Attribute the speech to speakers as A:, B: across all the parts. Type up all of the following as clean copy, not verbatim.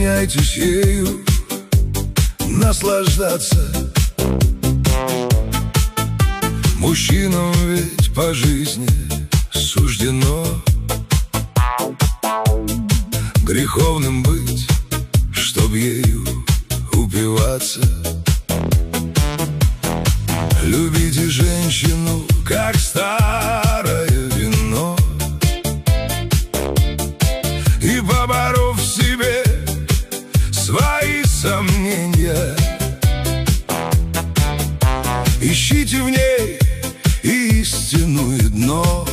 A: стесняйтесь ею наслаждаться. Мужчинам ведь по жизни суждено греховным быть, чтоб ею упиваться. Любите женщину, как старое вино, и, поборов в себе свои сомнения, ищите в ней истину и дно,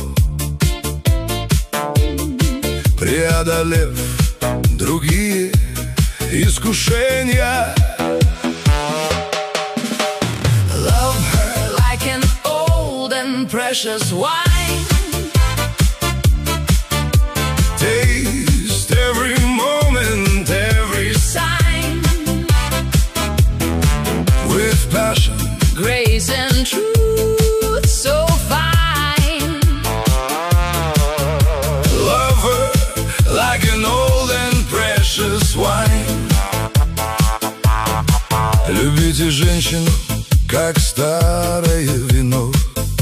A: преодолев другие искушения.
B: Love her like an old and precious wine.
A: Taste every moment, every
B: Sign
A: with passion,
B: grace and truth so fine.
A: love her like an old and precious wine. Любите женщину, как старое вино,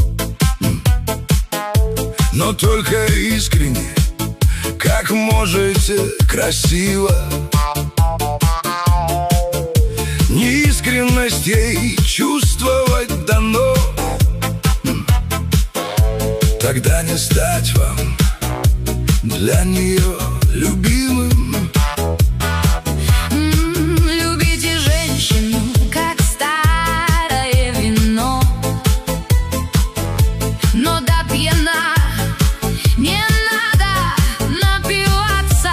A: но только искренне, как можете, красиво. Неискренность ей чувствовать дано, тогда не стать вам для нее любимым.
B: Любите женщину, как старое вино, но до пьяна не надо напиваться.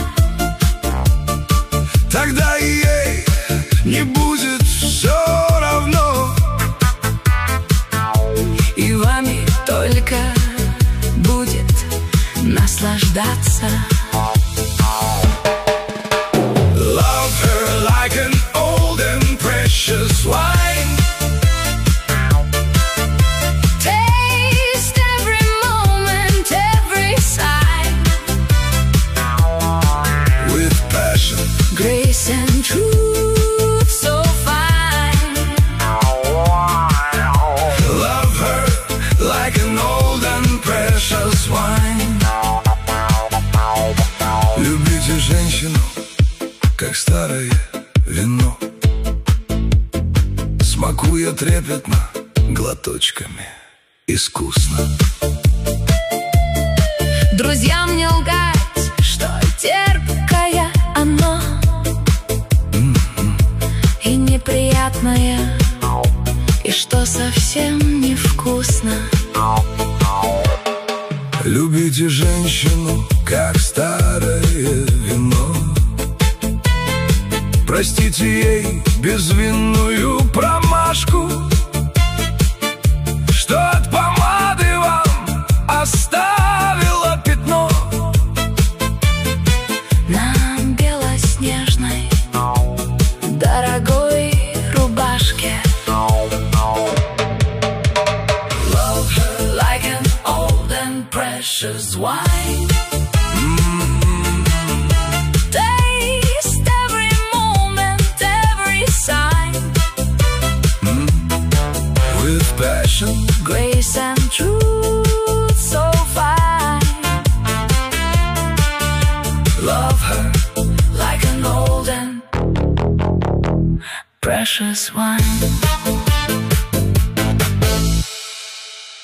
A: Тогда и ей не будет все равно,
B: И вами только будет наслаждаться.
A: love her like an old and precious wine.
B: Taste every moment, every sign,
A: With passion,
B: grace and truth so fine.
A: love her like an old and precious wine. Любите женщину, как старое вино, смакуя трепетно глоточками искусно.
B: Друзьям не лгать, что терпкое оно и неприятное, и что совсем невкусно.
A: Любите женщину, как старое вино, простите ей безвинную промашку, что от помады вам оставила пятно.
B: На белоснежной дорогой рубашке. Love her like an old and precious wine. Taste every moment, every sign,
A: With passion,
B: grace and truth so fine. Love her like an old and precious wine.